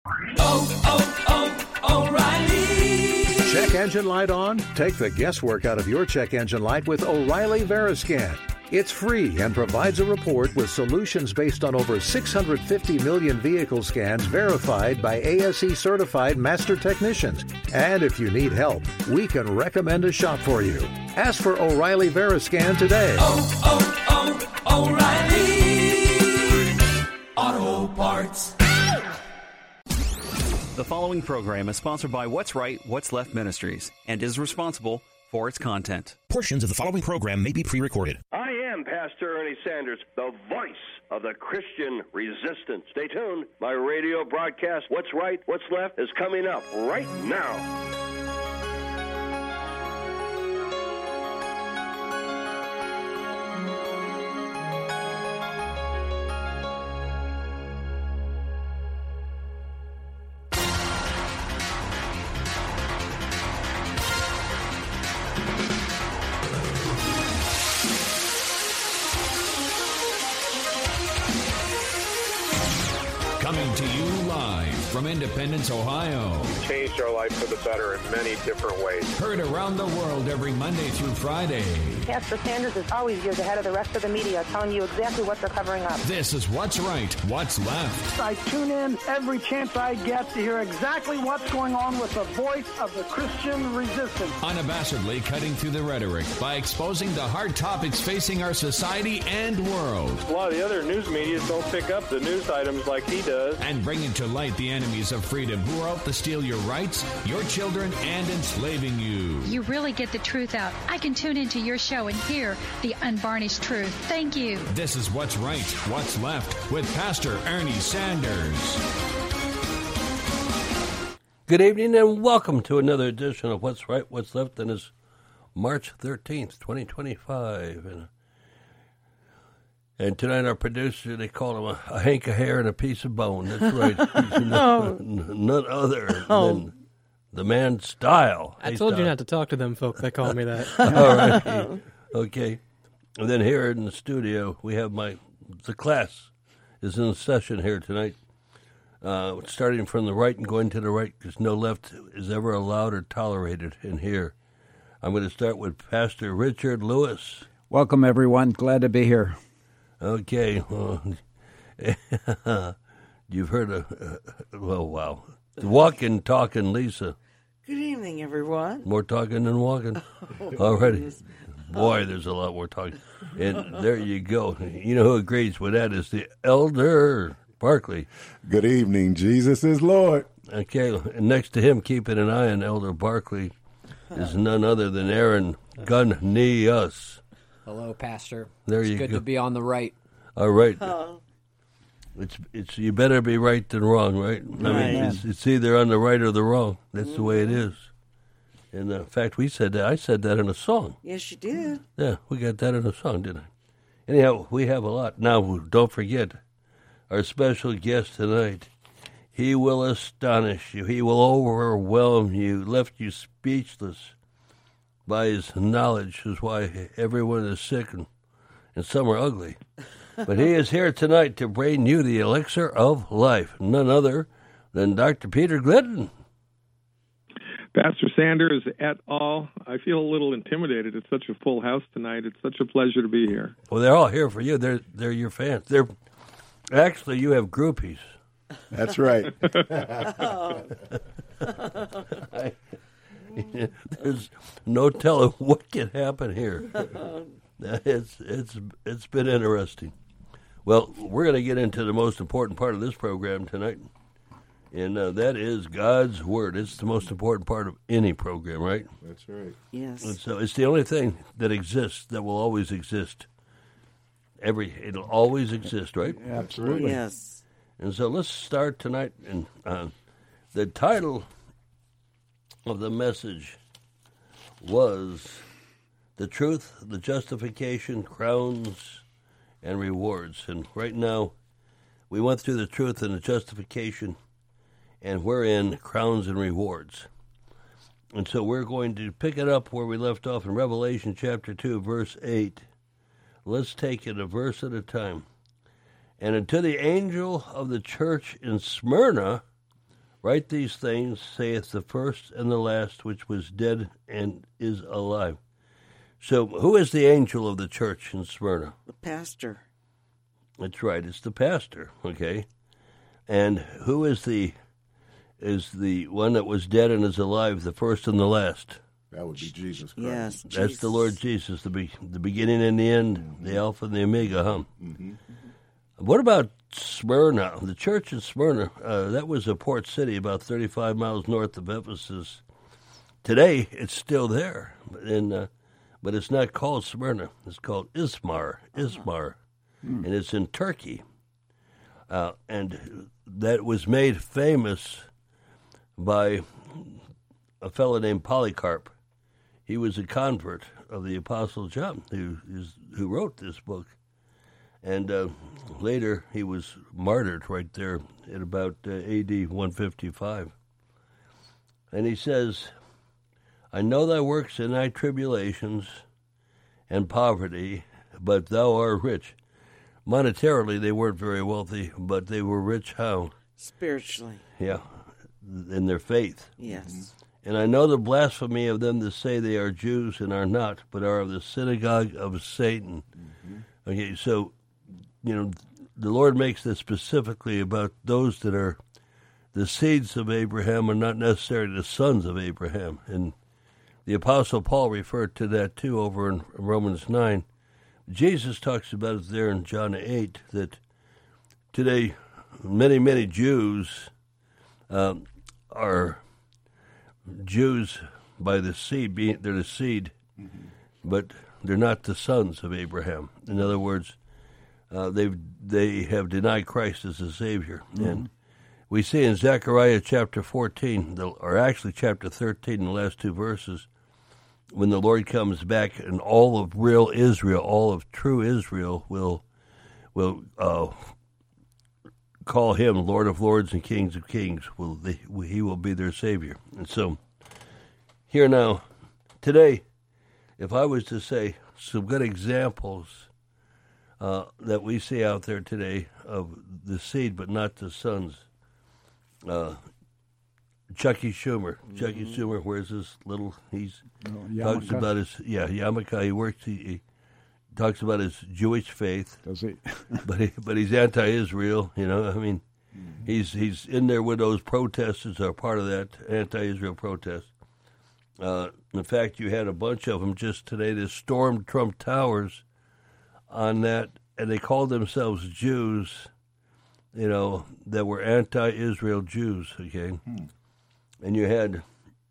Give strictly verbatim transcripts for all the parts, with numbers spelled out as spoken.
oh, oh, oh, O'Reilly. Check engine light on? Take the guesswork out of your check engine light with O'Reilly Veriscan. It's free and provides a report with solutions based on over six hundred fifty million vehicle scans verified by A S E-certified master technicians. And if you need help, we can recommend a shop for you. Ask for O'Reilly Veriscan today. Oh, oh, oh, O'Reilly Auto Parts. The following program is sponsored by What's Right, What's Left Ministries and is responsible for its content. Portions of the following program may be pre-recorded. I am Pastor Ernie Sanders, the voice of the Christian resistance. Stay tuned. My radio broadcast, What's Right, What's Left, is coming up right now. Coming to you live from Independence, Ohio. Changed our life for the better in many different ways. Heard around the world every Monday through Friday. Pastor Sanders is always years ahead of the rest of the media, telling you exactly what they're covering up. This is What's Right, What's Left. I tune in every chance I get to hear exactly what's going on with the voice of the Christian resistance. Unabashedly cutting through the rhetoric by exposing the hard topics facing our society and world. A lot of the other news media don't pick up the news items like he does. And bringing to light the enemies of freedom who are out to steal your rights, your children, and enslaving you. You really get the truth out. I can tune into your show and hear the unvarnished truth. Thank you. This is What's Right, What's Left with Pastor Ernie Sanders. Good evening and welcome to another edition of What's Right, What's Left. And it's March thirteenth, twenty twenty-five. And And tonight our producer, they call him a, a hank of hair and a piece of bone. That's right. He's none, Oh. none other Oh. than the man Style. I Hey, told you Style. not to talk to them folk that call me that. All right. Okay. And then here in the studio, we have my, the class is in session here tonight. Uh, starting from the right and going to the right, because no left is ever allowed or tolerated in here. I'm going to start with Pastor Richard Lewis. Welcome, everyone. Glad to be here. Okay, well, you've heard of, uh, well, wow. Walking, talking, Lisa. Good evening, everyone. More talking than walking. Oh, Already. goodness. Boy, there's a lot more talking. And there you go. You know who agrees with that is the Elder Barkley. Good evening. Jesus is Lord. Okay, and next to him, keeping an eye on Elder Barkley, is none other than Aaron Gunnius. Hello, Pastor. There it's you good go. to be on the right. All right. Oh. It's it's you better be right than wrong, right? I mean, Right. it's, it's either on the right or the wrong. That's the way it is. And uh, in fact, we said that. I said that in a song. Yes, you did. Yeah, we got that in a song, didn't I? Anyhow, we have a lot. Now, don't forget our special guest tonight. He will astonish you. He will overwhelm you, left you speechless by his knowledge, is why everyone is sick and, and some are ugly. But he is here tonight to bring you the elixir of life, none other than Doctor Peter Glidden. Pastor Sanders et al. I feel a little intimidated. It's such a full house tonight. It's such a pleasure to be here. Well, they're all here for you. They're they're your fans. They're actually you have groupies. That's right. I, there's no telling what can happen here. It's it's it's been interesting. Well, we're going to get into the most important part of this program tonight, and uh, that is God's Word. It's the most important part of any program, right? That's right. Yes. And so it's the only thing that exists that will always exist. Every it'll always exist, right? Absolutely. Yes. And so let's start tonight. And uh, the title of the message was "The Truth, the Justification, Crowns, and Rewards." And right now, we went through the truth and the justification, and we're in crowns and rewards. And so we're going to pick it up where we left off in Revelation chapter two, verse eight. Let's take it a verse at a time. "And unto the angel of the church in Smyrna Write these things, saith the first and the last, which was dead and is alive. So who is the angel of the church in Smyrna? The pastor. That's right, it's the pastor, okay? And who is the is the one that was dead and is alive, the first and the last? That would be Jesus Christ. Yes, That's Jesus. the Lord Jesus, the be, the beginning and the end, mm-hmm. the Alpha and the Omega, huh? Mm-hmm. What about Smyrna? The church in Smyrna, uh, that was a port city about thirty-five miles north of Ephesus. Today, it's still there, and, uh, but it's not called Smyrna. It's called Izmar, Izmar, uh-huh. and it's in Turkey. Uh, and that was made famous by a fellow named Polycarp. He was a convert of the Apostle John, who is, who wrote this book. And uh, later he was martyred right there at about uh, A D one fifty-five. And he says, I know thy works and thy tribulations and poverty, but thou art rich. Monetarily, they weren't very wealthy, but they were rich how? Spiritually. Yeah, in their faith. Yes. And I know the blasphemy of them that say they are Jews and are not, but are of the synagogue of Satan. Mm-hmm. Okay, so, you know, the Lord makes this specifically about those that are the seeds of Abraham are not necessarily the sons of Abraham. And the Apostle Paul referred to that, too, over in Romans nine. Jesus talks about it there in John eight, that today many, many Jews um, are Jews by the seed, being they're the seed, mm-hmm. but they're not the sons of Abraham. In other words, uh, they they have denied Christ as a Savior. Mm-hmm. And we see in Zechariah chapter fourteen, the, or actually chapter thirteen, the last two verses, when the Lord comes back and all of real Israel, all of true Israel will will uh, call him Lord of Lords and Kings of Kings. Will they, he will be their Savior. And so here now, today, if I was to say some good examples uh, that we see out there today of the seed but not the sons, uh, Chucky Schumer. Mm-hmm. Chucky Schumer wears this little, he's oh, talks about his, yeah, yarmulke. He works, he, he talks about his Jewish faith. Does he? but he, but he's anti-Israel, you know, I mean, mm-hmm. he's he's in there with those protesters are part of that anti-Israel protest. Uh, in fact, you had a bunch of them just today that stormed Trump Towers on that, and they called themselves Jews, you know, that were anti-Israel Jews, okay? Hmm. And you had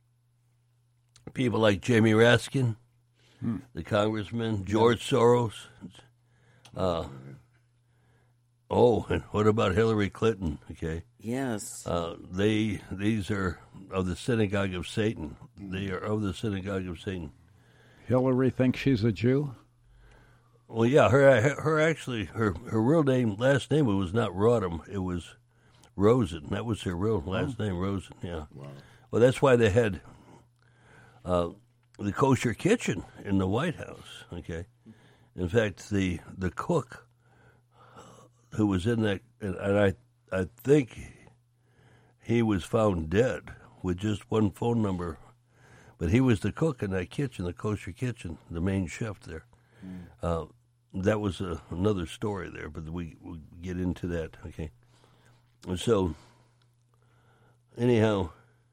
people like Jamie Raskin, hmm. the congressman, George yeah. Soros. Uh, oh, and what about Hillary Clinton? Okay. Yes. Uh, they these are of the synagogue of Satan. They are of the synagogue of Satan. Hillary thinks she's a Jew? Well, yeah, her her actually her her real name, last name, it was not Rodham. It was Rosen. That was her real last oh. name, Rosen, yeah. Wow. Well, that's why they had uh, the kosher kitchen in the White House, okay? In fact, the the cook who was in that, and, and I, I think he was found dead with just one phone number, but he was the cook in that kitchen, the kosher kitchen, the main chef there. Mm. Uh, that was a, another story there, but we we'll get into that, okay? And so, anyhow,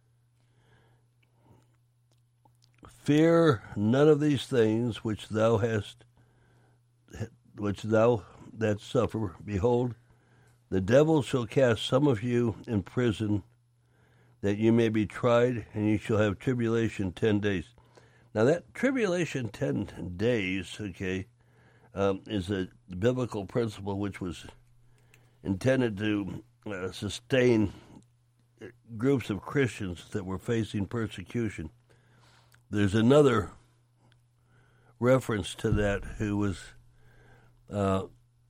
fear none of these things which thou hast, which thou that suffer. Behold, the devil shall cast some of you in prison, that you may be tried, and you shall have tribulation ten days. Now that tribulation ten days, okay, um, is a biblical principle which was intended to uh, sustain groups of Christians that were facing persecution. There's another reference to that who was uh,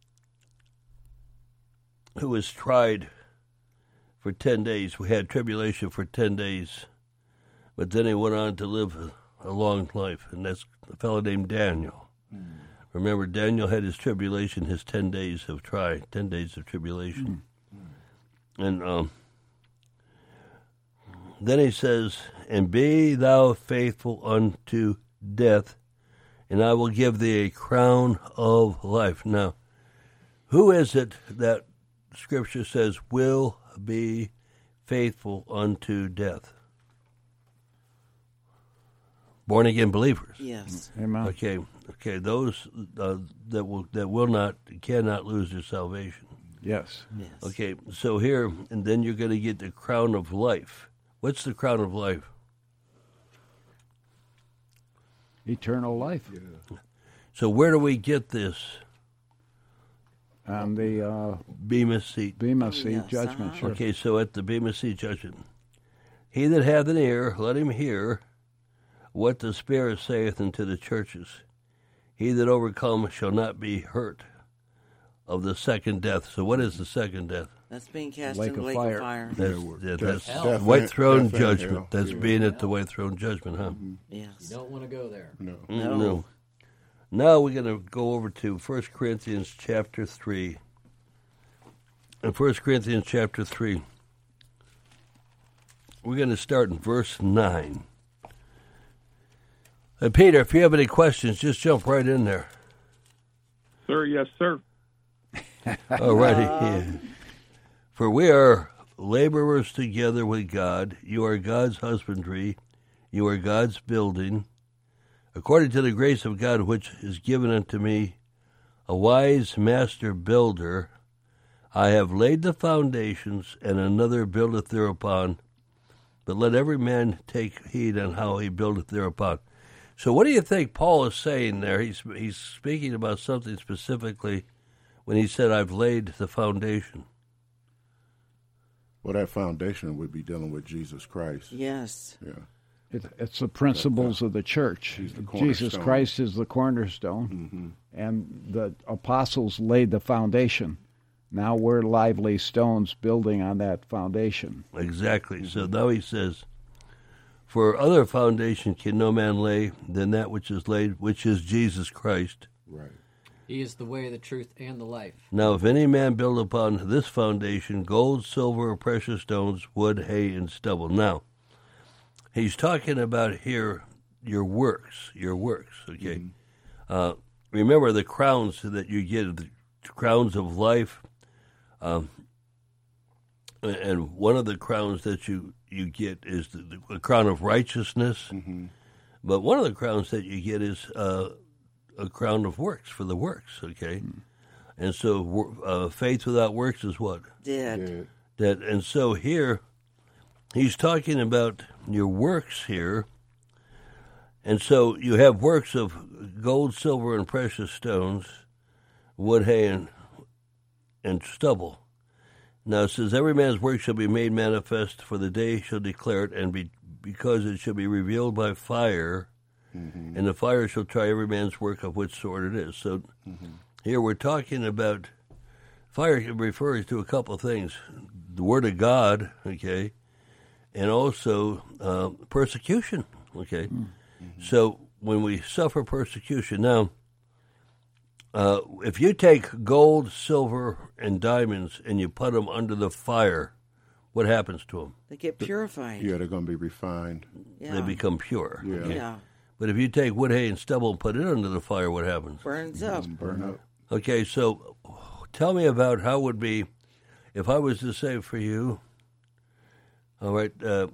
who was tried for ten days. We had tribulation for ten days, but then he went on to live a, a long life, and that's a fellow named Daniel. Mm. Remember, Daniel had his tribulation, his ten days of try, ten days of tribulation. Mm. And um, then he says, and be thou faithful unto death, and I will give thee a crown of life. Now, who is it that Scripture says will be faithful unto death? Born again believers. Yes. Amen. Okay. Okay. Those uh, that will that will not cannot lose their salvation. Yes. Yes. Okay. So here, and then you're going to get the crown of life. What's the crown of life? Eternal life. So where do we get this? On the uh, Bema seat. Bema seat Yes, judgment. uh-huh. Sure. Okay. So at the Bema seat judgment, he that hath an ear, let him hear what the Spirit saith unto the churches. He that overcome shall not be hurt of the second death. So what is the second death? That's being cast Lake in the of lake fire. of fire. That's, Yeah, yeah, death- that's death white and- throne death and judgment. hell. That's Yeah. being at the white throne judgment, huh? Yes. You don't want to go there. No. Mm, no. Now we're going to go over to First Corinthians chapter three. In First Corinthians chapter three, we're going to start in verse nine. And Peter, if you have any questions, just jump right in there. Sir, yes, sir. All righty. Yeah. For we are laborers together with God. You are God's husbandry. You are God's building. According to the grace of God which is given unto me, a wise master builder, I have laid the foundations, and another buildeth thereupon. But let every man take heed on how he buildeth thereupon. So what do you think Paul is saying there? He's he's speaking about something specifically when he said, I've laid the foundation. Well, that foundation would be dealing with Jesus Christ. Yes. Yeah. It, it's the principles of the church. He's the Jesus cornerstone. Christ is the cornerstone, Mm-hmm. and the apostles laid the foundation. Now we're lively stones building on that foundation. Exactly. Mm-hmm. So now he says, for other foundation can no man lay than that which is laid, which is Jesus Christ. Right. He is the way, the truth, and the life. Now if any man build upon this foundation gold, silver, precious stones, wood, hay, and stubble. Now, he's talking about here your works, your works, okay? Mm-hmm. Uh, remember the crowns that you get, the crowns of life, um, and one of the crowns that you, you get is the, the crown of righteousness, Mm-hmm. but one of the crowns that you get is uh, a crown of works, for the works, okay? Mm-hmm. And so uh, faith without works is what? Dead. Dead. And so here, he's talking about your works here. And so you have works of gold, silver, and precious stones, wood, hay, and, and stubble. Now it says, every man's work shall be made manifest, for the day shall declare it, and be, because it shall be revealed by fire, mm-hmm. and the fire shall try every man's work of which sort it is. So mm-hmm. here we're talking about, fire refers to a couple of things. The Word of God, okay, and also uh, persecution, okay. Mm-hmm. So when we suffer persecution, now, uh, if you take gold, silver, and diamonds and you put them under the fire, what happens to them? They get purified. Yeah, they're going to be refined. Yeah. They become pure. Yeah. Okay? Yeah. But if you take wood, hay, and stubble and put it under the fire, what happens? Burns up. Burn up. Okay, so tell me about how it would be if I was to say for you, all right, uh,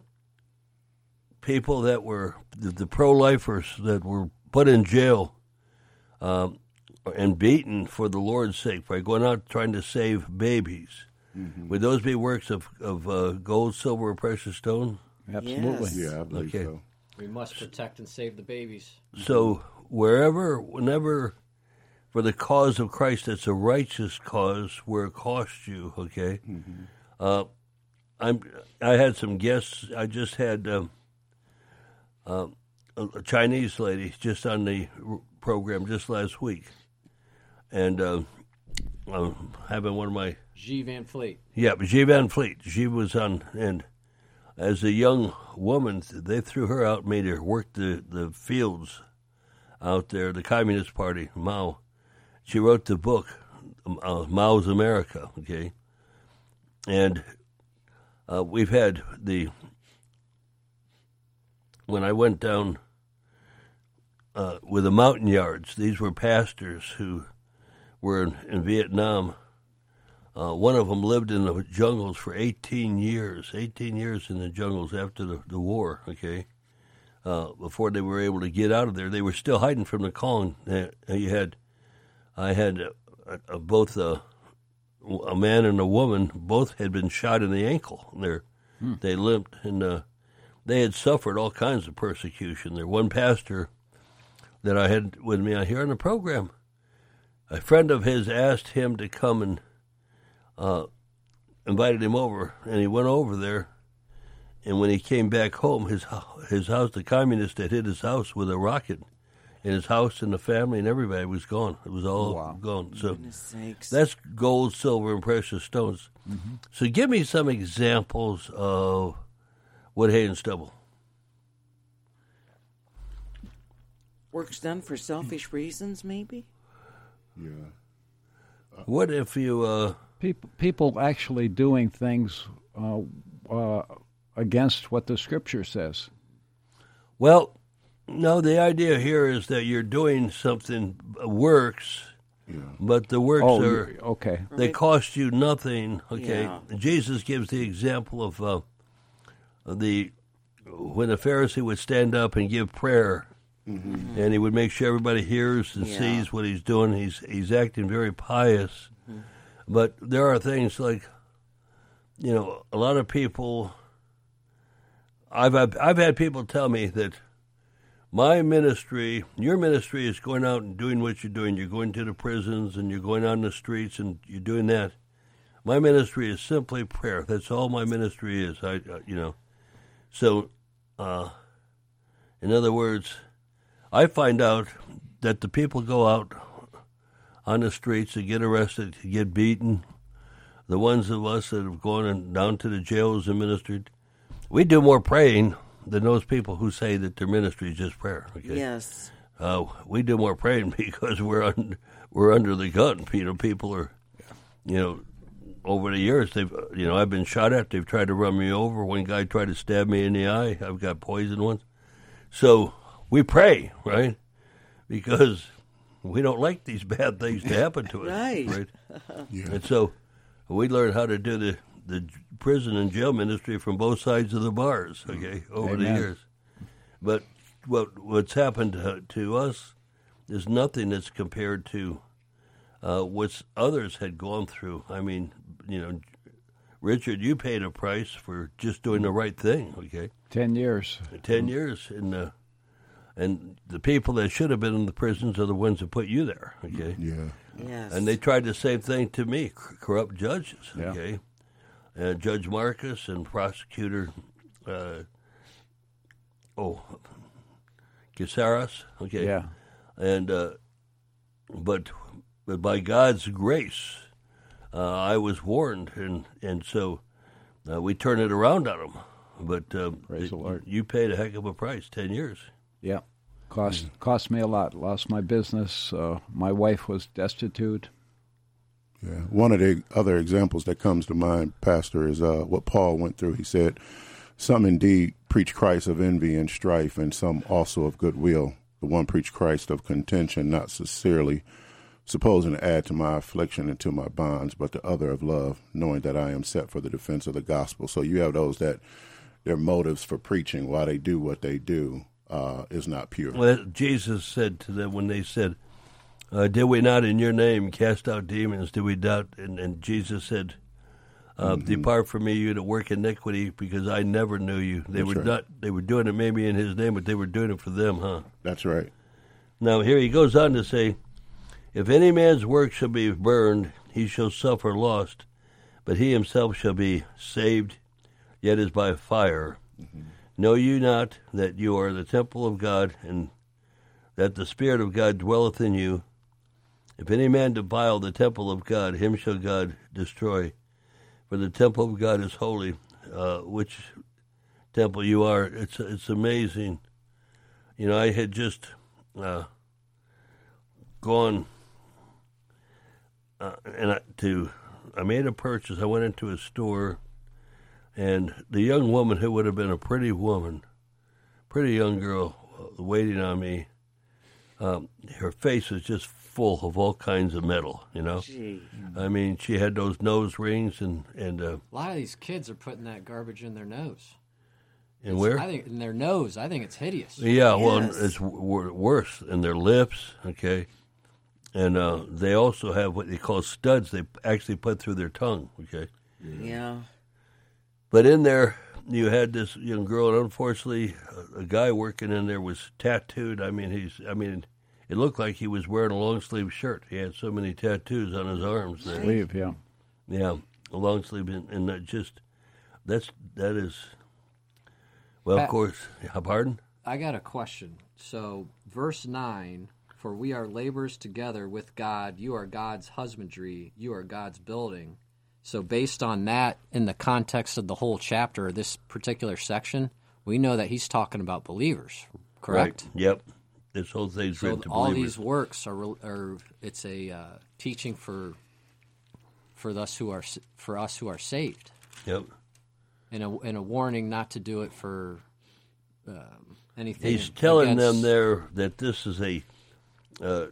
people that were the, the pro-lifers that were put in jail um, and beaten for the Lord's sake by going out trying to save babies. Mm-hmm. Would those be works of, of uh, gold, silver, or precious stone? Absolutely. Yes. Yeah, I believe Okay. so. We must protect and save the babies. So wherever, whenever, for the cause of Christ, that's a righteous cause where it costs you, okay? Mm-hmm. Uh, I'm. I had some guests. I just had um, uh, a Chinese lady just on the program just last week, and uh, I'm having one of my G. Van Fleet. yeah, G. Van Fleet. She was on, and as a young woman, they threw her out, made her work the, the fields out there. The Communist Party, Mao. She wrote the book, uh, Mao's America. Okay, and uh, we've had the when I went down uh, with the Mountain Yards, these were pastors who were in, in Vietnam. Uh, one of them lived in the jungles for eighteen years, eighteen years in the jungles after the, the war, okay? Uh, before they were able to get out of there. They were still hiding from the Kong. Uh, you had, I had uh, uh, both a, a man and a woman, both had been shot in the ankle. They're, hmm. They limped, and uh, they had suffered all kinds of persecution. There, one pastor that I had with me here on the program, a friend of his asked him to come and uh, invited him over, and he went over there. And when he came back home, his his house, the communists had hit his house with a rocket, and his house and the family and everybody was gone. It was all wow. gone. So that's gold, silver, and precious stones. Mm-hmm. So give me some examples of wood, hay, and stubble. Works done for selfish reasons, maybe? Yeah. Uh, what if you... Uh, people, people actually doing things uh, uh, against what the Scripture says. Well, no, the idea here is that you're doing something, works, yeah. but the works oh, are... okay. They cost you nothing, okay? Yeah. Jesus gives the example of uh, the when a Pharisee would stand up and give prayer... Mm-hmm. And he would make sure everybody hears and yeah. sees what he's doing. He's he's acting very pious. Mm-hmm. But there are things like, you know, a lot of people, I've had, I've had people tell me that my ministry, your ministry is going out and doing what you're doing. You're going to the prisons and you're going on the streets and you're doing that. My ministry is simply prayer. That's all my ministry is. I, uh, you know, so, uh, in other words, I find out that the people go out on the streets to get arrested, to get beaten. The ones of us that have gone and down to the jails and ministered, we do more praying than those people who say that their ministry is just prayer. Okay? Yes. Uh, we do more praying because we're un- we're under the gun. You know, people are, you know, over the years they've, you know, I've been shot at. They've tried to run me over. One guy tried to stab me in the eye. I've got poison once. So. We pray, right? Because we don't like these bad things to happen to us, right? right? Yeah. And so we learn how to do the, the prison and jail ministry from both sides of the bars, okay, over Amen. the years. But what what's happened to, to us is nothing that's compared to uh, what others had gone through. I mean, you know, Richard, you paid a price for just doing the right thing, okay? Ten years. Ten years in the... And the people that should have been in the prisons are the ones that put you there, okay? Yeah. Yes. And they tried the same thing to me, corrupt judges, yeah. okay? Uh, Judge Marcus and prosecutor, uh, oh, Caceres, okay? Yeah. And, uh, but, but by God's grace, uh, I was warned, and, and so uh, we turned it around on them. But uh, Praise the Lord. You paid a heck of a price, ten years. Yeah, cost cost me a lot. Lost my business. Uh, my wife was destitute. Yeah, one of the other examples that comes to mind, Pastor, is uh, what Paul went through. He said, "Some indeed preach Christ of envy and strife, and some also of goodwill. The one preach Christ of contention, not sincerely, supposing to add to my affliction and to my bonds, but the other of love, knowing that I am set for the defense of the gospel." So you have those that their motives for preaching, why they do what they do, Uh, is not pure. Well, Jesus said to them when they said, uh, "Did we not in your name cast out demons? Did we not?" And, and Jesus said, uh, mm-hmm. "Depart from me, you that work iniquity, because I never knew you." They That's were right. not. They were doing it maybe in His name, but they were doing it for them, huh? That's right. Now here he goes on to say, "If any man's work shall be burned, he shall suffer loss, but he himself shall be saved, yet as by fire. Mm-hmm. Know you not that you are the temple of God, and that the Spirit of God dwelleth in you? If any man defile the temple of God, him shall God destroy. For the temple of God is holy." Uh, which temple you are? It's it's amazing. You know, I had just uh, gone uh, and I, to. I made a purchase. I went into a store. And the young woman, who would have been a pretty woman, pretty young girl uh, waiting on me. Um, her face was just full of all kinds of metal, you know. Gee. I mean, she had those nose rings and and uh, A lot of these kids are putting that garbage in their nose. and It's- where? I think in their nose. I think it's hideous. Yeah, well, it's w- worse in their lips. Okay, and uh, they also have what they call studs. They actually put through their tongue. Okay. Yeah. But in there, you had this young girl, and unfortunately, a, a guy working in there was tattooed. I mean, he's. I mean, it looked like he was wearing a long sleeve shirt. He had so many tattoos on his arms. There. Sleeve, yeah. Yeah, a long sleeve, and, and that just that's that is. Well, Pat- of course. Yeah, pardon. I got a question. So, verse nine, for we are laborers together with God. You are God's husbandry. You are God's building. So, based on that, in the context of the whole chapter, this particular section, we know that he's talking about believers, correct? Right. Yep. This whole thing's So, written to all believers. these works are, are it's a uh, teaching for for us who are for us who are saved. Yep. And a and a warning not to do it for um, anything. He's telling against- them there that this is a uh,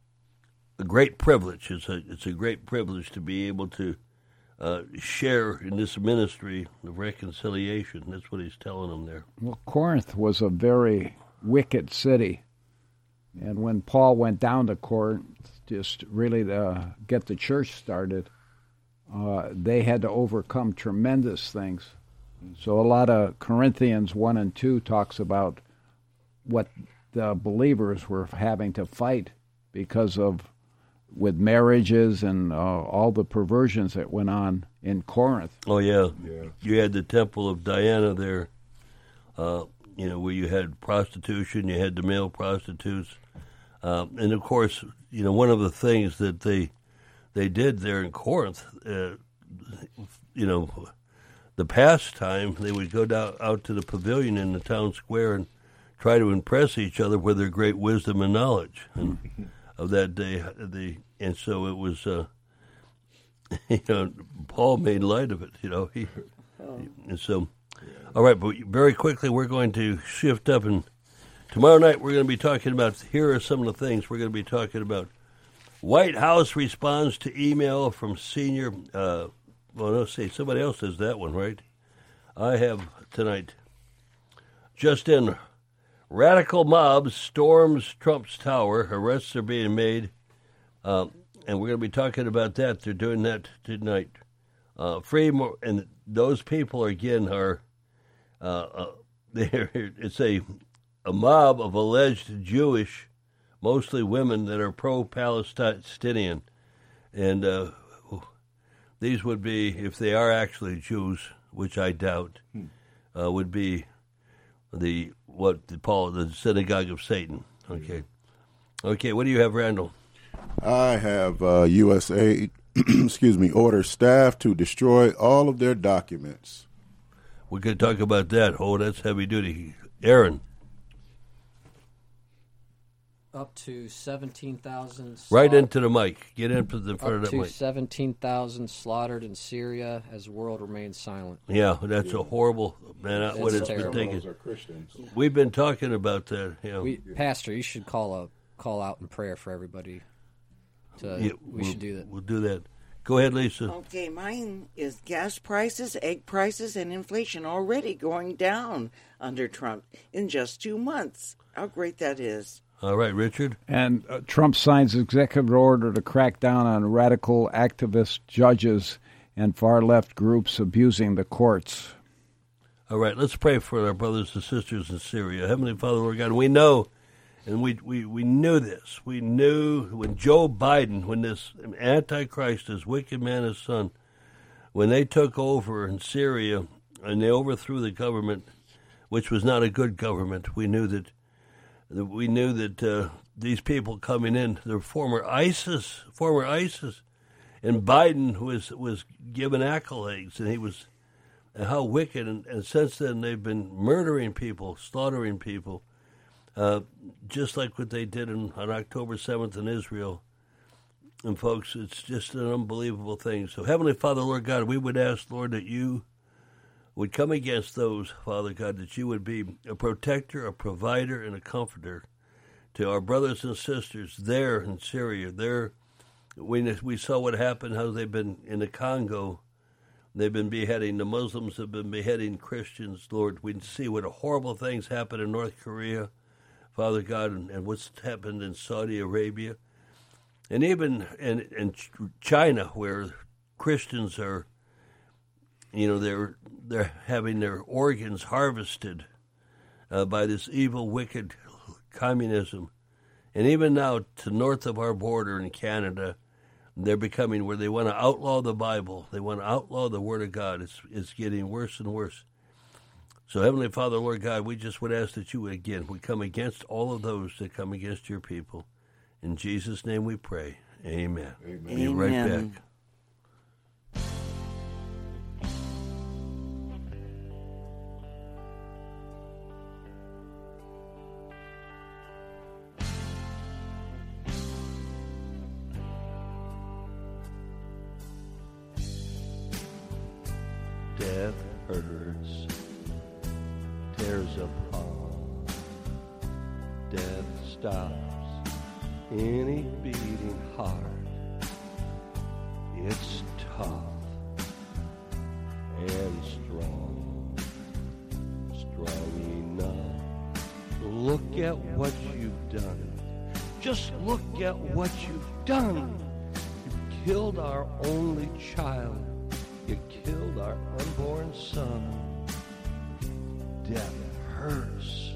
a great privilege. It's a it's a great privilege to be able to uh, share in this ministry of reconciliation. That's what he's telling them there. Well, Corinth was a very wicked city. And when Paul went down to Corinth, just really to get the church started, uh, they had to overcome tremendous things. So a lot of Corinthians one and two talks about what the believers were having to fight because of, with marriages and uh, all the perversions that went on in Corinth. Oh yeah, Yeah. You had the Temple of Diana there. Uh, you know, where you had prostitution, you had the male prostitutes, uh, and of course, you know, one of the things that they they did there in Corinth, uh, you know, the pastime, they would go down out to the pavilion in the town square and try to impress each other with their great wisdom and knowledge and, of that day. The and so it was, uh, you know, Paul made light of it. You know, he and so. All right, but very quickly we're going to shift up, and tomorrow night we're going to be talking about, here are some of the things we're going to be talking about. White House responds to email from senior, uh, well, no, see, somebody else does that one, right? I have tonight. Just in, radical mob storms Trump's tower, arrests are being made, uh, and we're going to be talking about that. They're doing that tonight. Uh, free more, and those people, again, are... Uh, uh, it's a a mob of alleged Jewish, mostly women, that are pro-Palestinian, and uh, these would be, if they are actually Jews, which I doubt, uh, would be the what the Paul the synagogue of Satan. Okay, okay. What do you have, Randall? I have uh, U S A, excuse me, orders staff to destroy all of their documents. We're going to talk about that. Oh, that's heavy duty. Aaron. Up to seventeen thousand. Right into the mic. Get into the front Up of that to mic. seventeen thousand slaughtered in Syria as the world remains silent. Yeah, that's a horrible, man, It's what it's been terrible. taking. Those are Christians. We've been talking about that. You know. We, Pastor, you should call a call out in prayer for everybody. To, Yeah, we we'll- should do that. We'll do that. Go ahead, Lisa. Okay, mine is gas prices, egg prices, and inflation already going down under Trump in just two months. How great that is. All right, Richard. And uh, Trump signs executive order to crack down on radical activist judges and far-left groups abusing the courts. All right, let's pray for our brothers and sisters in Syria. Heavenly Father, Lord God, we know, and we, we, we knew this. We knew when Joe Biden, when this Antichrist, this wicked man, his son, when they took over in Syria and they overthrew the government, which was not a good government, we knew that we knew that uh, these people coming in, they're former ISIS, former ISIS, and Biden was was given accolades, and he was, and how wicked, and, and since then they've been murdering people, slaughtering people. Uh, just like what they did in, on October seventh in Israel. And, folks, it's just an unbelievable thing. So, Heavenly Father, Lord God, we would ask, Lord, that you would come against those, Father God, that you would be a protector, a provider, and a comforter to our brothers and sisters there in Syria. There, we, we saw what happened, how they've been in the Congo. They've been beheading, the Muslims have been beheading Christians, Lord. We see what horrible things happen in North Korea, Father God, and, and what's happened in Saudi Arabia. And even in, in China, where Christians are, you know, they're they're having their organs harvested uh, by this evil, wicked communism. And even now, to north of our border in Canada, they're becoming where they want to outlaw the Bible. They want to outlaw the Word of God. It's it's getting worse and worse. So, Heavenly Father, Lord God, we just would ask that you, again, would come against all of those that come against your people. In Jesus' name we pray. Amen. Amen. Be right back. Death hurts, tears apart. Death stops any beating heart. It's tough and strong, strong enough. Look at what you've done. Just look at what you've done. You killed our only child. You killed our unborn son. Death hurts.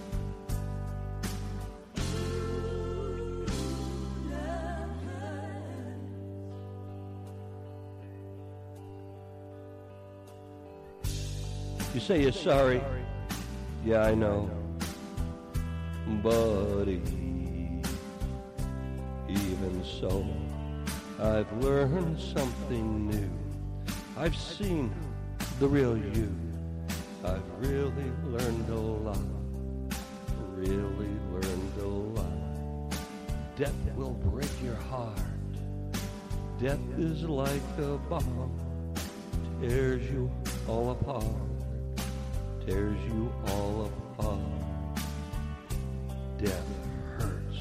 You say you're sorry. Yeah, I know. Buddy, even so, I've learned something new. I've seen the real you. I've really learned a lot. Really learned a lot. Death will break your heart. Death is like a bomb. Tears you all apart. Tears you all apart. Death hurts.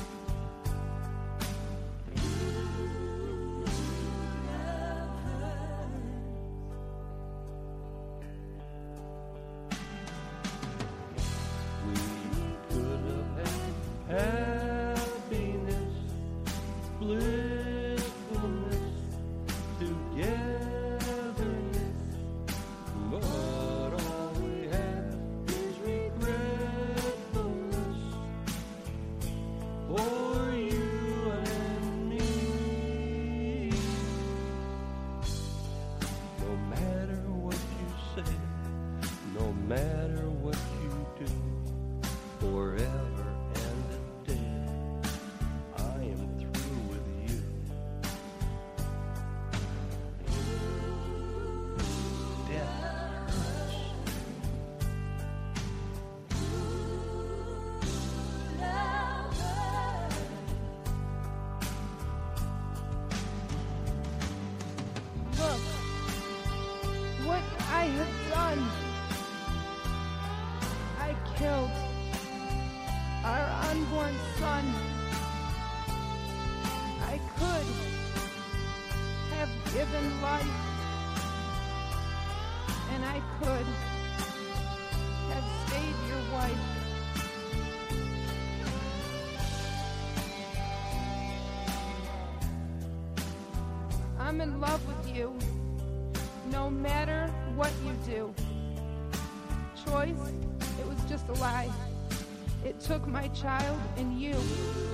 I'm in love with you, no matter what you do. Choice, it was just a lie. It took my child and you.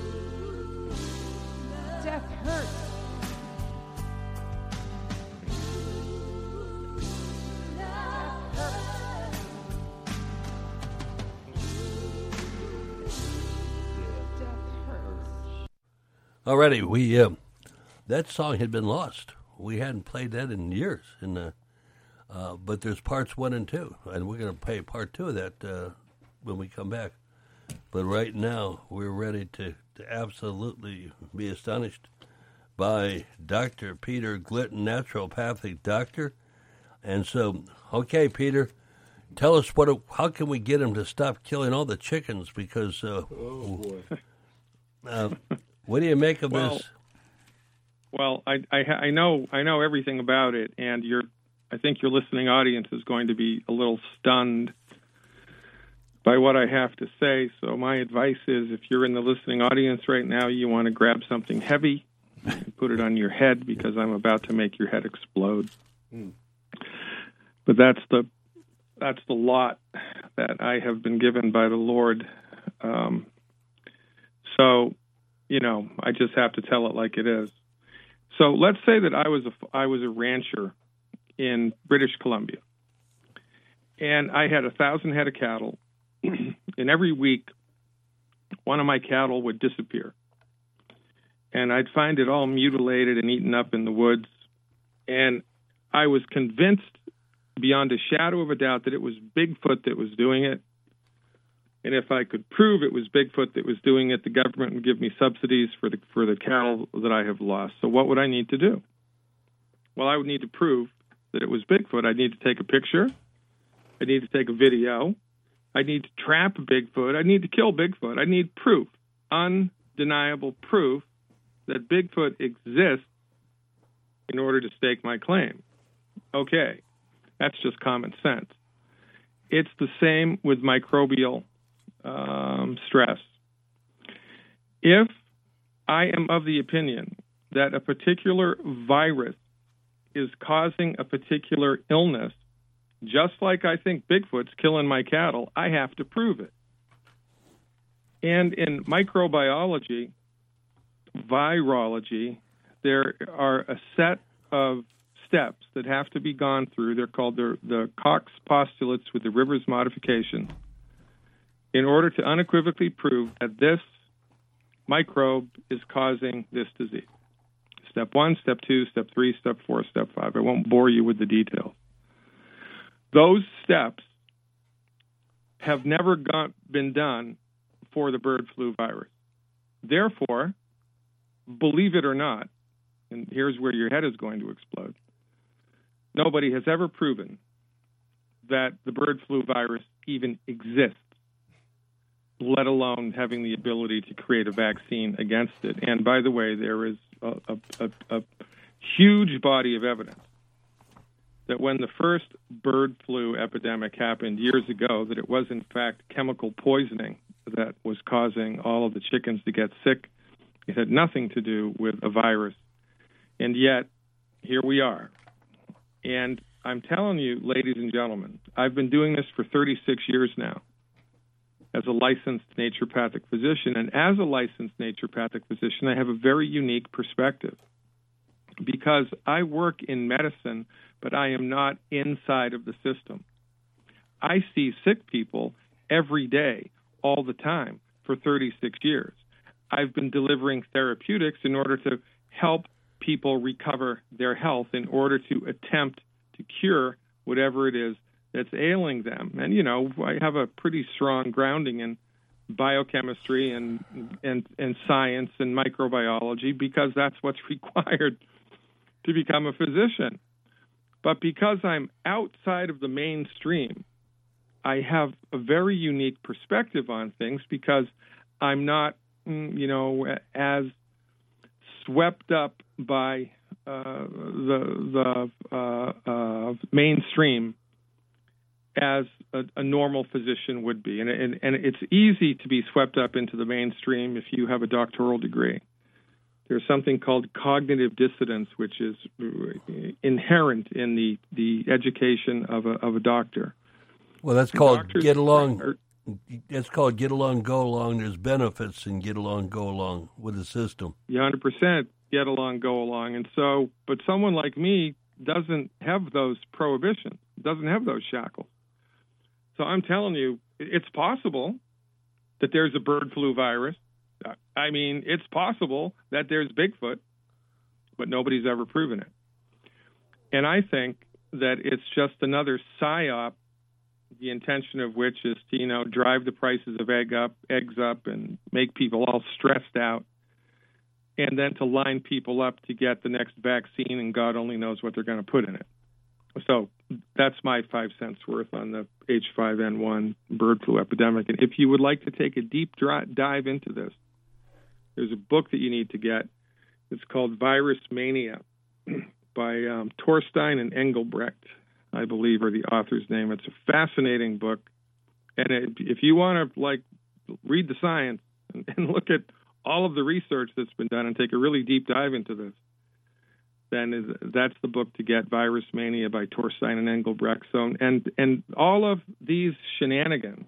Death hurts. Alrighty, we uh, that song had been lost. We hadn't played that in years, in the, uh, but there's parts one and two, and we're going to play part two of that uh, when we come back. But right now, we're ready to, to absolutely be astonished by Doctor Peter Glidden, naturopathic doctor, And so, okay, Peter, tell us what. How can we get him to stop killing all the chickens? Because, uh, oh boy, uh, what do you make of well, this? Well, I, I I know I know everything about it, and you're. I think your listening audience is going to be a little stunned by what I have to say. So my advice is, if you're in the listening audience right now, you want to grab something heavy and put it on your head, because I'm about to make your head explode. Mm. But that's the that's the lot that I have been given by the Lord. Um, so, you know, I just have to tell it like it is. So let's say that I was a I was a rancher in British Columbia, and I had a thousand head of cattle, and every week one of my cattle would disappear, and I'd find it all mutilated and eaten up in the woods, and I was convinced beyond a shadow of a doubt that it was Bigfoot that was doing it, and if I could prove it was Bigfoot that was doing it, the government would give me subsidies for the for the cattle that I have lost. So what would I need to do? Well, I would need to prove that it was Bigfoot. I need to take a picture. I need to take a video. I need to trap Bigfoot. I need to kill Bigfoot. I need proof, undeniable proof that Bigfoot exists in order to stake my claim. Okay, that's just common sense. It's the same with microbial um, stress. If I am of the opinion that a particular virus is causing a particular illness, just like I think Bigfoot's killing my cattle, I have to prove it. And in microbiology, virology, there are a set of steps that have to be gone through. They're called the, the Cox postulates with the Rivers modification, in order to unequivocally prove that this microbe is causing this disease. Step one, step two, step three, step four, step five. I won't bore you with the details. Those steps have never got, been done for the bird flu virus. Therefore, believe it or not, and here's where your head is going to explode, nobody has ever proven that the bird flu virus even exists, let alone having the ability to create a vaccine against it. And by the way, there is a, a, a, a huge body of evidence that when the first bird flu epidemic happened years ago, that it was in fact chemical poisoning that was causing all of the chickens to get sick. It had nothing to do with a virus. And yet, here we are. And I'm telling you, ladies and gentlemen, I've been doing this for thirty-six years now as a licensed naturopathic physician. And as a licensed naturopathic physician, I have a very unique perspective, because I work in medicine, but I am not inside of the system. I see sick people every day, all the time, for thirty-six years. I've been delivering therapeutics in order to help people recover their health, in order to attempt to cure whatever it is that's ailing them. And, you know, I have a pretty strong grounding in biochemistry and, and, and science and microbiology, because that's what's required to become a physician. But because I'm outside of the mainstream, I have a very unique perspective on things, because I'm not, you know, as swept up by uh, the the uh, uh, mainstream as a, a normal physician would be. And, and, and it's easy to be swept up into the mainstream if you have a doctoral degree. There's something called cognitive dissonance, which is inherent in the, the education of a, of a doctor. Well, that's called Doctors get along. are, That's called get along, go along. There's benefits in get along, go along with the system. Yeah, one hundred percent get along, go along. And so, but someone like me doesn't have those prohibitions, doesn't have those shackles. So I'm telling you, it's possible that there's a bird flu virus. I mean, it's possible that there's Bigfoot, but nobody's ever proven it. And I think that it's just another psyop, the intention of which is to, you know, drive the prices of egg up, eggs up and make people all stressed out, and then to line people up to get the next vaccine, and God only knows what they're going to put in it. so that's my five cents worth on the H five N one bird flu epidemic. And if you would like to take a deep dri- dive into this, there's a book that you need to get. It's called Virus Mania by um, Torstein and Engelbrecht, I believe, are the author's name. It's a fascinating book. And it, if you want to, like, read the science and, and look at all of the research that's been done and take a really deep dive into this, then is, that's the book to get, Virus Mania by Torstein and Engelbrecht. So, and, and all of these shenanigans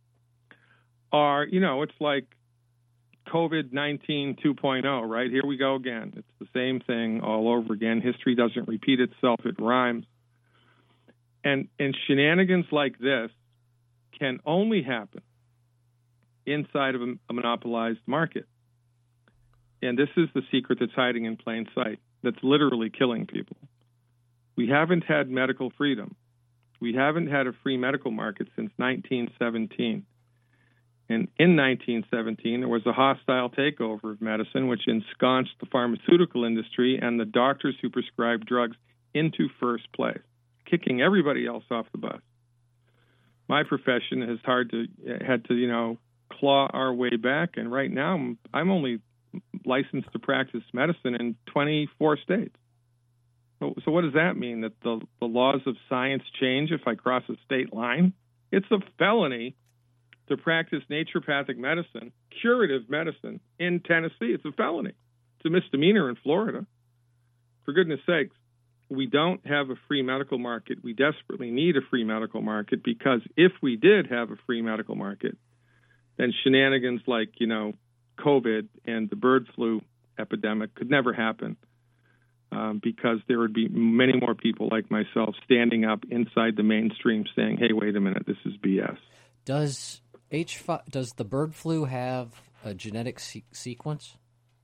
are, you know, it's like COVID nineteen two point oh, right? Here we go again. It's the same thing all over again. History doesn't repeat itself. It rhymes. And, and shenanigans like this can only happen inside of a, a monopolized market. And this is the secret that's hiding in plain sight, that's literally killing people. We haven't had medical freedom. We haven't had a free medical market since nineteen seventeen. And in nineteen seventeen, there was a hostile takeover of medicine, which ensconced the pharmaceutical industry and the doctors who prescribed drugs into first place, kicking everybody else off the bus. My profession has hard to had to, you know, claw our way back, and right now I'm, I'm only licensed to practice medicine in twenty-four states. So, so what does that mean? That the, the laws of science change if I cross a state line? It's a felony to practice naturopathic medicine, curative medicine in Tennessee. It's a felony. It's a misdemeanor in Florida. For goodness sakes, we don't have a free medical market. We desperately need a free medical market, because if we did have a free medical market, then shenanigans like, you know, COVID and the bird flu epidemic could never happen, um, because there would be many more people like myself standing up inside the mainstream saying, hey, wait a minute, this is B S. Does H five, does the bird flu have a genetic se- sequence?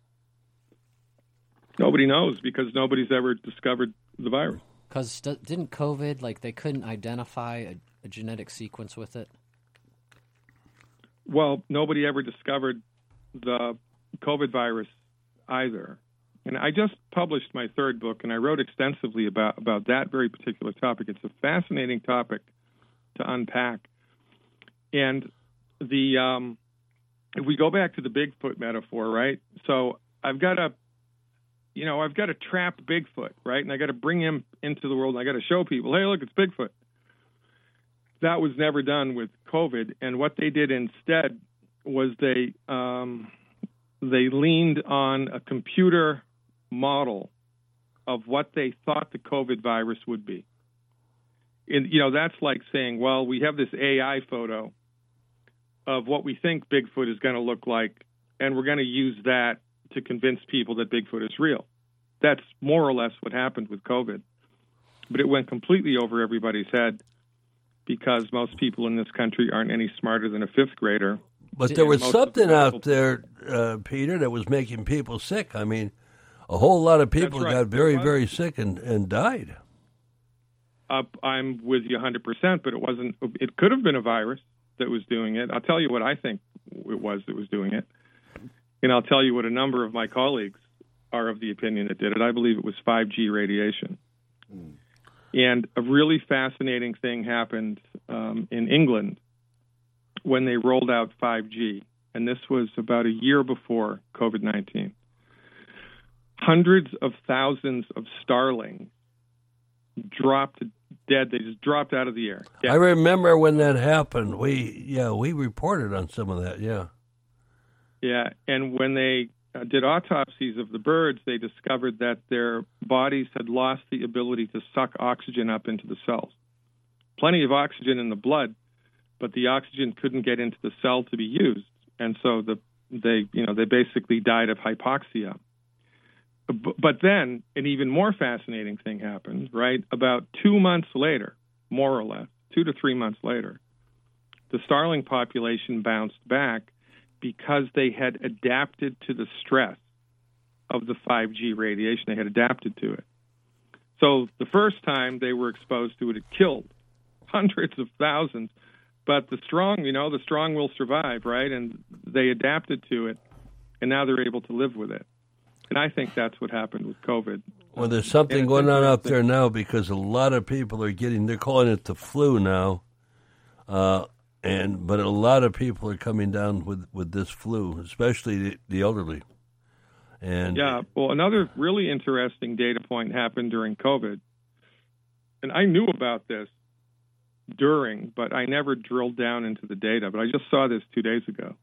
Nobody knows, because nobody's ever discovered the virus. Because didn't COVID, like, they couldn't identify a, a genetic sequence with it? Well, nobody ever discovered the COVID virus either. And I just published my third book, and I wrote extensively about, about that very particular topic. It's a fascinating topic to unpack. And the um, if we go back to the Bigfoot metaphor, right? So I've got a, you know, I've got to trap Bigfoot, right? And I got to bring him into the world, and I got to show people, hey, look, it's Bigfoot. That was never done with COVID. And what they did instead was they um, they leaned on a computer model of what they thought the COVID virus would be. And, you know, that's like saying, well, we have this A I photo of what we think Bigfoot is going to look like, and we're going to use that to convince people that Bigfoot is real. That's more or less what happened with COVID. But it went completely over everybody's head, because most people in this country aren't any smarter than a fifth grader. But there was something out there, uh, Peter, that was making people sick. I mean, a whole lot of people right. got very, very sick and, and died. Uh, I'm with you one hundred percent, but it wasn't. It could have been a virus that was doing it. I'll tell you what I think it was that was doing it. And I'll tell you what a number of my colleagues are of the opinion that did it. I believe it was five G radiation. Mm. And a really fascinating thing happened um, in England when they rolled out five G. And this was about a year before COVID nineteen. Hundreds of thousands of starlings dropped dead. They just dropped out of the air. Dead. I remember when that happened. We, yeah, we reported on some of that, yeah. Yeah, and when they uh, did autopsies of the birds, they discovered that their bodies had lost the ability to suck oxygen up into the cells. Plenty of oxygen in the blood, but the oxygen couldn't get into the cell to be used, and so the they you know they basically died of hypoxia. But then an even more fascinating thing happened, right? About two months later, more or less, two to three months later, the starling population bounced back because they had adapted to the stress of the five G radiation. They had adapted to it. So the first time they were exposed to it, it killed hundreds of thousands. But the strong, you know, the strong will survive, right? And they adapted to it, and now they're able to live with it. And I think that's what happened with COVID. Well, there's something And it's going on up interesting. there now because a lot of people are getting, they're calling it the flu now. Uh, and but a lot of people are coming down with, with this flu, especially the, the elderly. And Yeah, well, another really interesting data point happened during COVID. And I knew about this during, but I never drilled down into the data. But I just saw this two days ago.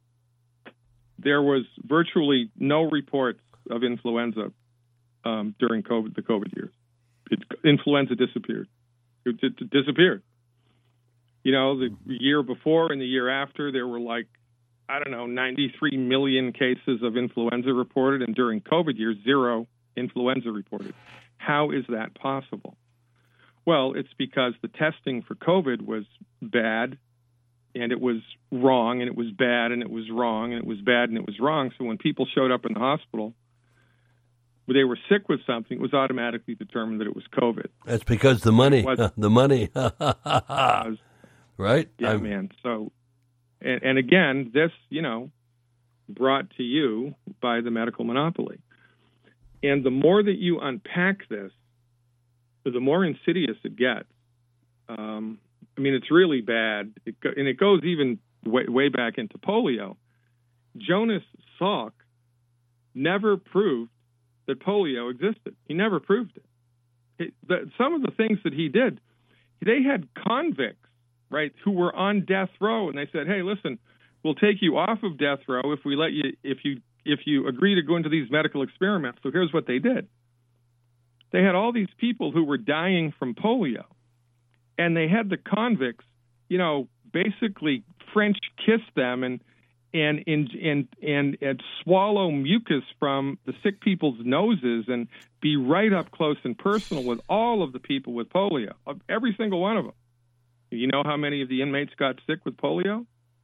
There was virtually no reports of influenza um, during COVID, the COVID years. It, influenza disappeared. It, it, it disappeared. You know, the year before and the year after, there were like, I don't know, ninety-three million cases of influenza reported, and during COVID years, zero influenza reported. How is that possible? Well, it's because the testing for COVID was bad, and it was wrong, and it was bad, and it was wrong, and it was bad, and it was wrong. So when people showed up in the hospital, when they were sick with something, it was automatically determined that it was COVID. that's because the money, the money, Was- right? Yeah, I'm- man. So, and, and again, this, you know, brought to you by the medical monopoly. And the more that you unpack this, the more insidious it gets. Um, I mean, it's really bad. It go, and it goes even way, way back into polio. Jonas Salk never proved that polio existed. He never proved it. it the, some of the things that he did, they had convicts, right, who were on death row, and they said, "Hey, listen, we'll take you off of death row if we let you, if you, if you agree to go into these medical experiments." So here's what they did. They had all these people who were dying from polio, and they had the convicts, you know, basically French kiss them and and and and and, and swallow mucus from the sick people's noses and be right up close and personal with all of the people with polio, every single one of them. You know how many of the inmates got sick with polio?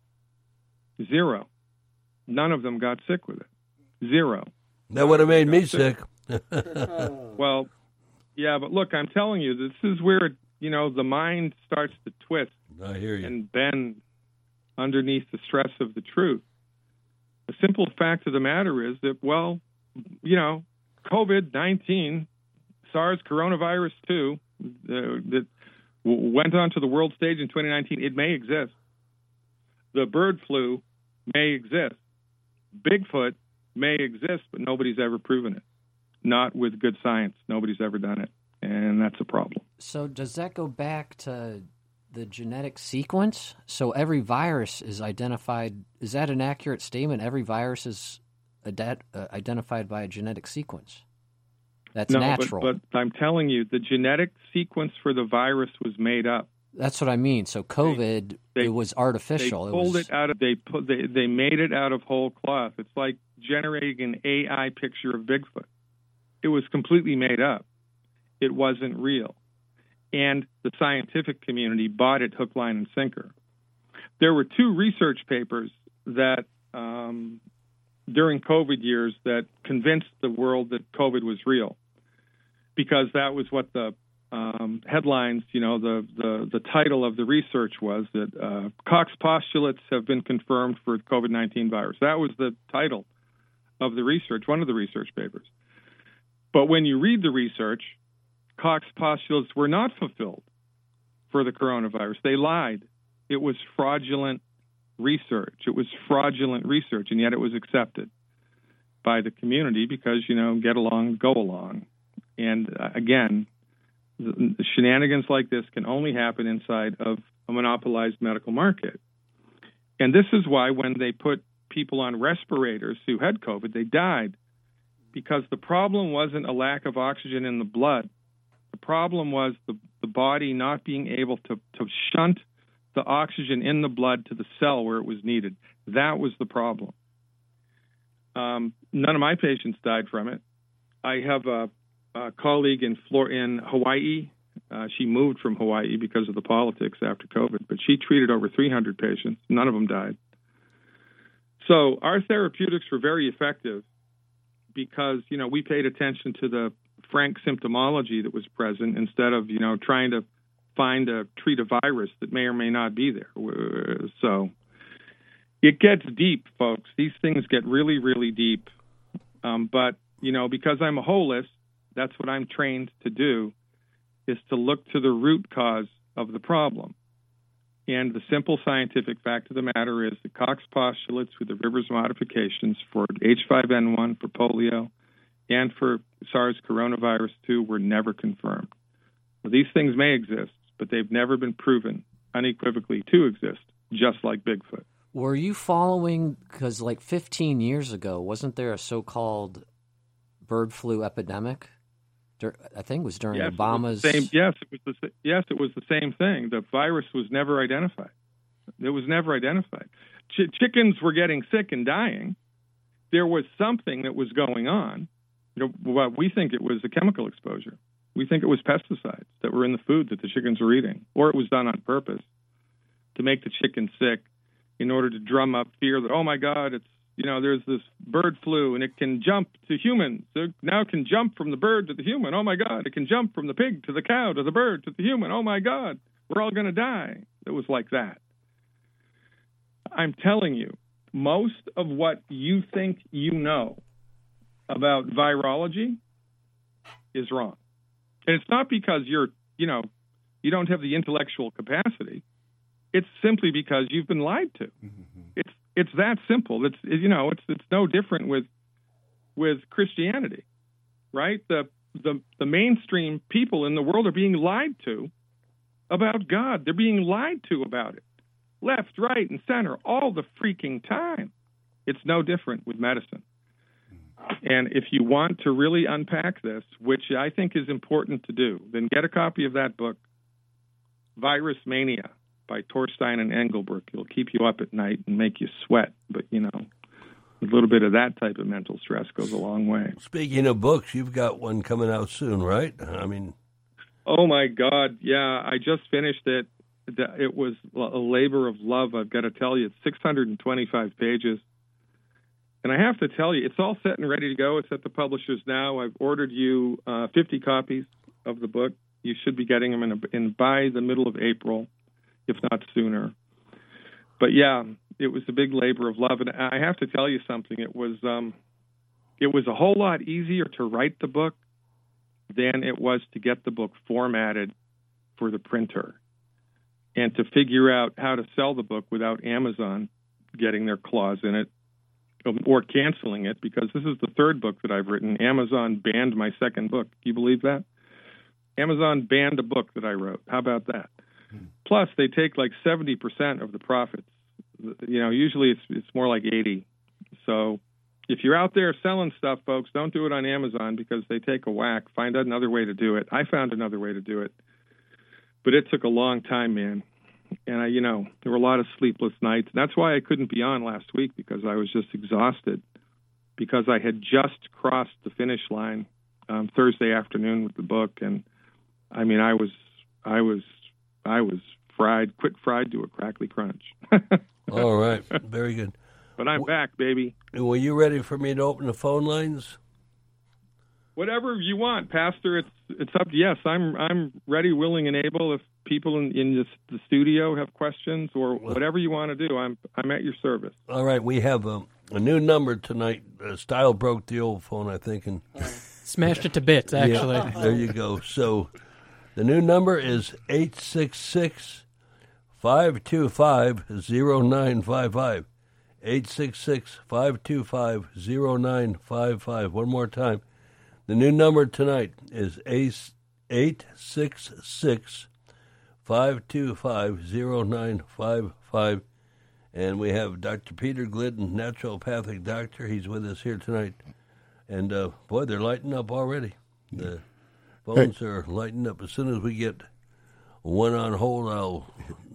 Zero. None of them got sick with it. Zero. That would have made me sick. Well, yeah, but look, I'm telling you, this is where, you know, the mind starts to twist I hear you. and bend underneath the stress of the truth. The simple fact of the matter is that, well, you know, COVID nineteen, SARS, coronavirus two, uh, that w- went onto the world stage in twenty nineteen, it may exist. The bird flu may exist. Bigfoot may exist, but nobody's ever proven it. Not with good science. Nobody's ever done it, and that's a problem. So does that go back to the genetic sequence? So every virus is identified. Is that an accurate statement? Every virus is ad- uh, identified by a genetic sequence. That's no, natural. But, but I'm telling you, the genetic sequence for the virus was made up. That's what I mean. So COVID, They- it was artificial. They it pulled was, it out of they put they they made it out of whole cloth. It's like generating an A I picture of Bigfoot. It was completely made up. It wasn't real. And the scientific community bought it hook, line, and sinker. There were two research papers that um, during COVID years that convinced the world that COVID was real, because that was what the um, headlines, you know, the, the, the title of the research was that uh, Koch postulates have been confirmed for COVID nineteen virus. That was the title of the research, one of the research papers. But when you read the research, Koch's postulates were not fulfilled for the coronavirus. They lied. It was fraudulent research. It was fraudulent research, and yet it was accepted by the community because, you know, get along, go along. And uh, again, the, the shenanigans like this can only happen inside of a monopolized medical market. And this is why when they put people on respirators who had COVID, they died, because the problem wasn't a lack of oxygen in the blood. The problem was the, the body not being able to, to shunt the oxygen in the blood to the cell where it was needed. That was the problem. Um, none of my patients died from it. I have a, a colleague in Flor- in Hawaii. Uh, she moved from Hawaii because of the politics after COVID, but she treated over three hundred patients. None of them died. So our therapeutics were very effective because, you know, we paid attention to the frank symptomology that was present instead of, you know, trying to find a treat a virus that may or may not be there. So it gets deep, folks. These things get really, really deep. Um, but, you know, because I'm a holist, That's what I'm trained to do, is to look to the root cause of the problem. And the simple scientific fact of the matter is the Koch postulates with the Rivers modifications for H five N one, for polio, and for SARS coronavirus two were never confirmed. Well, these things may exist, but they've never been proven unequivocally to exist, just like Bigfoot. Were you following, because like fifteen years ago, wasn't there a so-called bird flu epidemic? I think it was during yes, Obama's... It same, yes, it was the, yes, it was the same thing. The virus was never identified. It was never identified. Ch- chickens were getting sick and dying. There was something that was going on. You know, well, we think it was a chemical exposure. We think it was pesticides that were in the food that the chickens were eating, or it was done on purpose to make the chicken sick in order to drum up fear that, oh, my God, it's, you know, there's this bird flu, and it can jump to humans. It now can jump from the bird to the human. Oh, my God. It can jump from the pig to the cow to the bird to the human. Oh, my God. We're all going to die. It was like that. I'm telling you, most of what you think you know about virology is wrong. And it's not because you're, you know, you don't have the intellectual capacity. It's simply because you've been lied to. Mm-hmm. It's it's that simple. It's you know it's it's no different with with Christianity, right? The the the mainstream people in the world are being lied to about God. They're being lied to about it, left, right, and center, all the freaking time. It's no different with medicine. And if you want to really unpack this, which I think is important to do, then get a copy of that book, Virus Mania, by Torstein and Engelbrecht. It'll keep you up at night and make you sweat. But, you know, a little bit of that type of mental stress goes a long way. Speaking of books, you've got one coming out soon, right? I mean... Oh, my God. Yeah, I just finished it. It was a labor of love, I've got to tell you. It's six hundred twenty-five pages. And I have to tell you, it's all set and ready to go. It's at the publishers now. I've ordered you uh, fifty copies of the book. You should be getting them in, a, in by the middle of April, if not sooner. But yeah, it was a big labor of love. And I have to tell you something. It was um, it was a whole lot easier to write the book than it was to get the book formatted for the printer and to figure out how to sell the book without Amazon getting their claws in it or canceling it, because this is the third book that I've written. Amazon banned my second book. Do you believe that? Amazon banned a book that I wrote. How about that? Hmm. Plus, they take like seventy percent of the profits. You know, usually it's it's more like eighty. So if you're out there selling stuff, folks, don't do it on Amazon because they take a whack. Find out another way to do it. I found another way to do it. But it took a long time, man. And, I, you know, there were a lot of sleepless nights. That's why I couldn't be on last week, because I was just exhausted, because I had just crossed the finish line um, Thursday afternoon with the book. And, I mean, I was, I was, I was fried, quick fried to a crackly crunch. All right. Very good. But I'm back, baby. Were you ready for me to open the phone lines? Whatever you want, Pastor. It's it's up to yes. I'm I'm ready, willing, and able. If people in, in this, the studio have questions or whatever you want to do, I'm I'm at your service. All right, we have a, a new number tonight. Uh, Style broke the old phone, I think, and smashed it to bits. Actually, yeah, there you go. So the new number is eight six six, five two five, zero nine five five. eight six six, five two five, zero nine five five. One more time. The new number tonight is eight six six, five two five, zero nine five five. And we have Doctor Peter Glidden, naturopathic doctor. He's with us here tonight. And, uh, boy, they're lighting up already. The phones hey. are lighting up. As soon as we get one on hold, I'll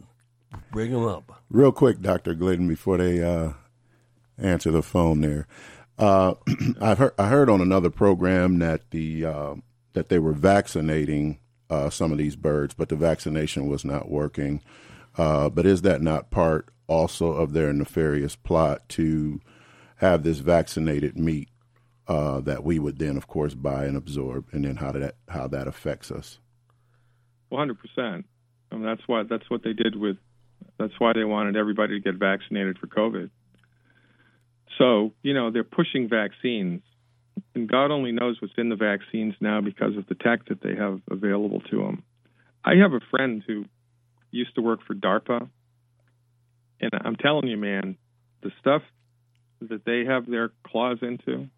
bring them up. Real quick, Doctor Glidden, before they uh, answer the phone there. Uh, I've heard, I heard on another program that the uh, that they were vaccinating uh, some of these birds, but the vaccination was not working. Uh, but is that not part also of their nefarious plot to have this vaccinated meat uh, that we would then, of course, buy and absorb, and then how that how that affects us? One hundred percent. I mean, that's what that's what they did with. That's why they wanted everybody to get vaccinated for COVID. So, you know, they're pushing vaccines and God only knows what's in the vaccines now because of the tech that they have available to them. I have a friend who used to work for DARPA, and I'm telling you, man, the stuff that they have their claws into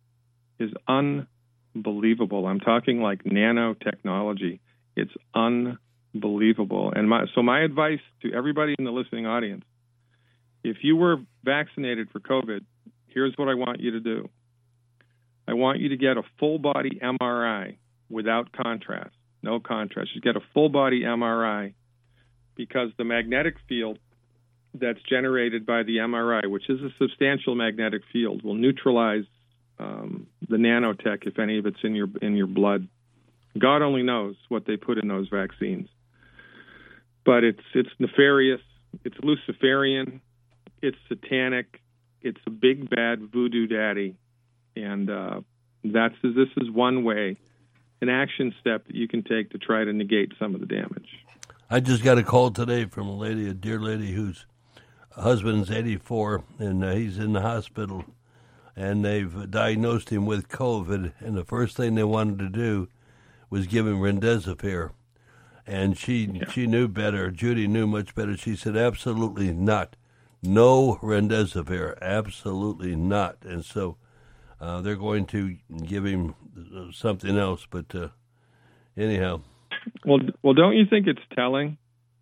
is unbelievable. I'm talking like nanotechnology. It's unbelievable. And my, so my advice to everybody in the listening audience, if you were vaccinated for COVID, here's what I want you to do. I want you to get a full-body M R I without contrast, no contrast. Just get a full-body M R I because the magnetic field that's generated by the M R I, which is a substantial magnetic field, will neutralize um, the nanotech if any of it's in your in your blood. God only knows what they put in those vaccines, but it's it's nefarious, it's Luciferian, it's satanic, it's a big bad voodoo daddy, and uh, that's this is one way, an action step that you can take to try to negate some of the damage. I just got a call today from a lady, a dear lady whose husband's eighty-four, and uh, he's in the hospital, and they've diagnosed him with COVID, and the first thing they wanted to do was give him remdesivir. And she yeah. she knew better. Judy knew much better. She said, absolutely not. No remdesivir. Absolutely not. And so uh, they're going to give him something else. But uh, anyhow. Well, well, don't you think it's telling?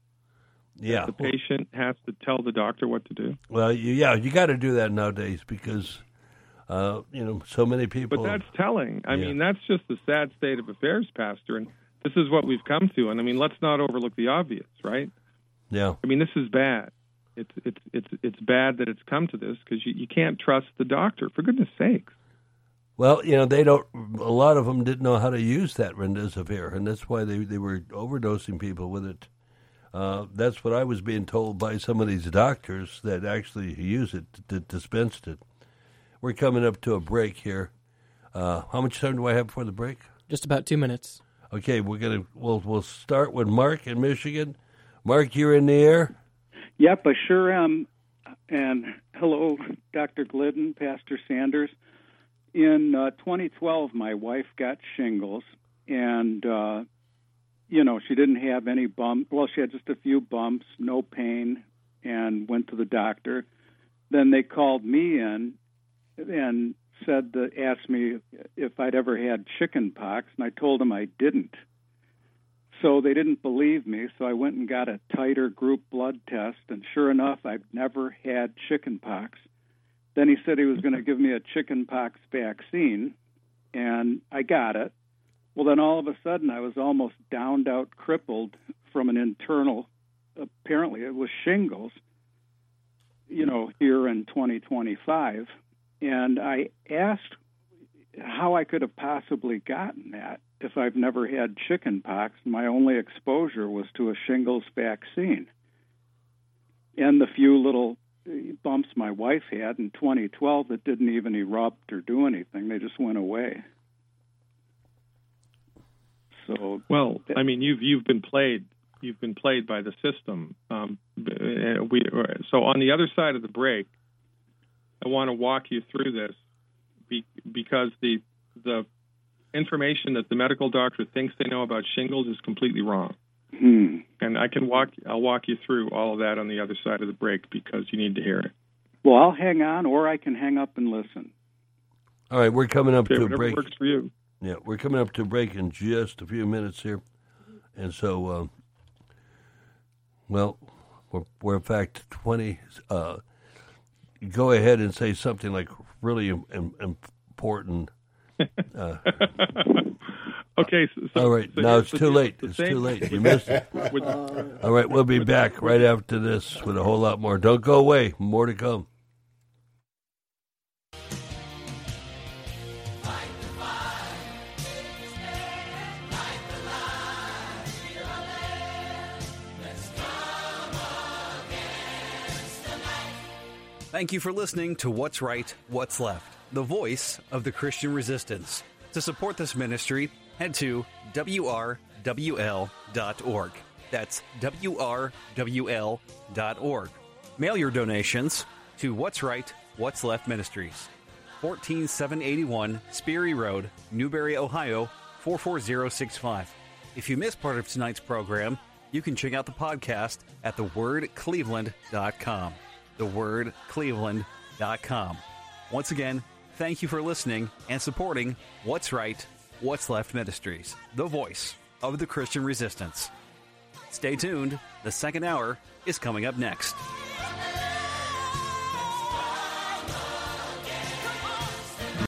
Yeah. The patient has to tell the doctor what to do? Well, you, yeah, you got to do that nowadays because... Uh, you know, so many people. But that's telling. I yeah. mean, that's just the sad state of affairs, Pastor. And this is what we've come to. And I mean, let's not overlook the obvious, right? Yeah. I mean, this is bad. It's it's it's it's bad that it's come to this because you, you can't trust the doctor. For goodness sakes. Well, you know, they don't. A lot of them didn't know how to use that remdesivir, and that's why they they were overdosing people with it. Uh, that's what I was being told by some of these doctors that actually use it, that dispensed it. We're coming up to a break here. Uh, how much time do I have before the break? Just about two minutes. Okay, we're gonna we'll we'll start with Mark in Michigan. Mark, you're in the air. Yep, I sure am. And hello, Doctor Glidden, Pastor Sanders. In uh, twenty twelve, my wife got shingles, and uh, you know she didn't have any bumps. Well, she had just a few bumps, no pain, and went to the doctor. Then they called me in and said that asked me if I'd ever had chicken pox, and I told them I didn't. So they didn't believe me, so I went and got a titer group blood test, and sure enough, I've never had chicken pox. Then he said he was going to give me a chicken pox vaccine, and I got it. Well, then all of a sudden, I was almost downed out, crippled from an internal, apparently it was shingles, you know, here in twenty twenty-five. And I asked how I could have possibly gotten that if I've never had chicken pox. My only exposure was to a shingles vaccine. And the few little bumps my wife had in twenty twelve that didn't even erupt or do anything, they just went away. So, well, I mean, you've you've been played. You've been played by the system. Um, we so on the other side of the break, I want to walk you through this be, because the the information that the medical doctor thinks they know about shingles is completely wrong. Hmm. And I can walk. I'll walk you through all of that on the other side of the break because you need to hear it. Well, I'll hang on, or I can hang up and listen. All right, we're coming up okay, to a whatever break. Works for you. Yeah, we're coming up to a break in just a few minutes here, and so, uh, well, we're, we're in fact twenty. Uh, go ahead and say something like really im- important. Uh, okay. So, all right. So now it's the, too late. It's same, too late. You missed it. With, all right. We'll be back right after this with a whole lot more. Don't go away. More to come. Thank you for listening to What's Right, What's Left, the voice of the Christian resistance. To support this ministry, head to W R W L dot org. That's W R W L dot org. Mail your donations to What's Right, What's Left Ministries. one four seven eight one Sperry Road, Newberry, Ohio, four four zero six five. If you missed part of tonight's program, you can check out the podcast at the word cleveland dot com. the word cleveland dot com. Once again, thank you for listening and supporting What's Right, What's Left Ministries, the voice of the Christian resistance. Stay tuned. The second hour is coming up next.